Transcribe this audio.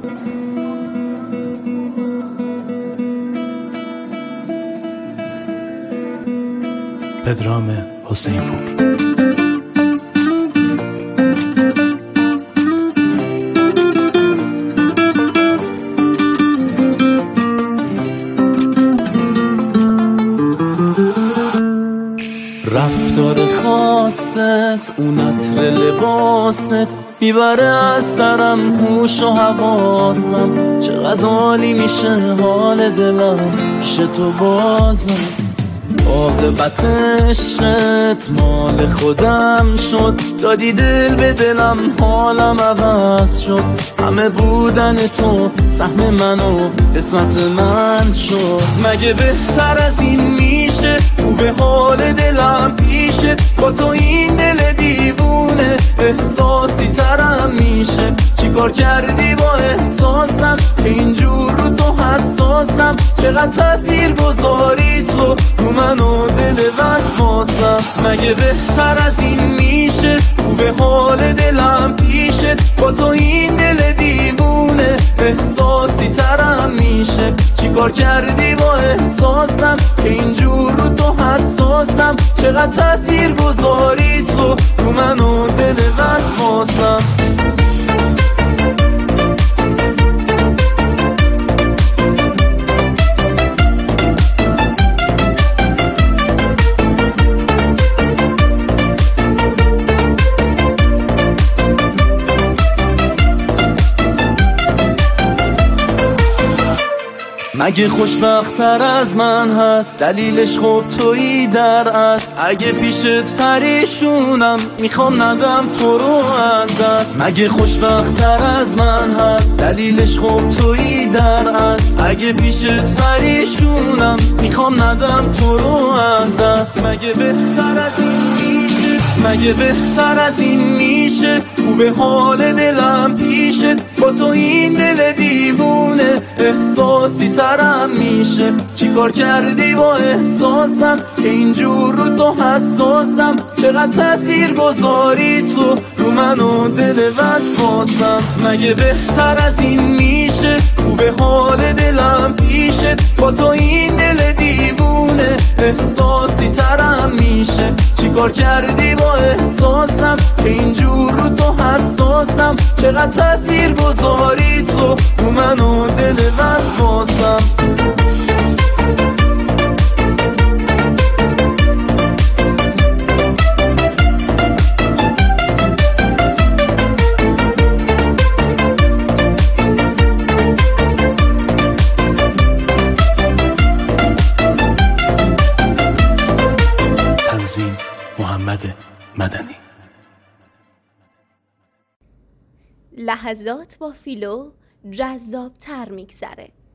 پدرام حسین پور. رفتار خاصت، اون عطر لباست میبره از سرم هوش و حواسم. چقدر عالی میشه حال دلم پیش تو بازم. عاقبت عشقت مال خودم شد، دادی دل به دلم حالم عوض شد. همه بودن تو سهم منو قسمت من شد. مگه بهتر از این میشه؟ خوبه حال دلم پیشه، با تو این دل دیوونه احساسی ترم میشه. چیکار کردی با احساسم که اینجور رو تو حساسم؟ چقدر تاثیر گذاری تو من و دل وسواسم. مگه بهتر از این میشه؟ خوبه حال دلم پیشه، با تو این دل دیوونه احساسی ترم میشه. چیکار کردی با احساسم که اینجور رو تو حساسم؟ چقدر تاثیر گذاری تو من و دل وسواسم. مگه خوشبخت‌تر از من هست؟ دلیلش خب تویی در است. اگه پیشت پریشونم میخوام ندم تو رو از دست. مگه خوشبخت‌تر از من هست؟ دلیلش خب تویی در است. اگه پیشت پریشونم میخوام ندم تو رو از دست. مگه بهتر از این میشه؟ مگه بهتر از این میشه؟ خوبه حال دلم پیشه، با تو این دل دیوونه احساسی ترم میشه. چیکار کردی با احساسم که اینجور رو تو حساسم؟ چقدر تاثیر گذاری تو من و دل وسواسم. مگه بهتر از این میشه؟ خوبه حال دلم پیشه، با تو این دل دیوونه احساسی ترم میشه. چیکار کردی با احساسم که اینجور رو تو حساسم؟ چقدر تاثیر گذاری تو من و دل وسواسم. تنظیم محمد مدنی. لحظات با فیلو جذاب تر میگذره.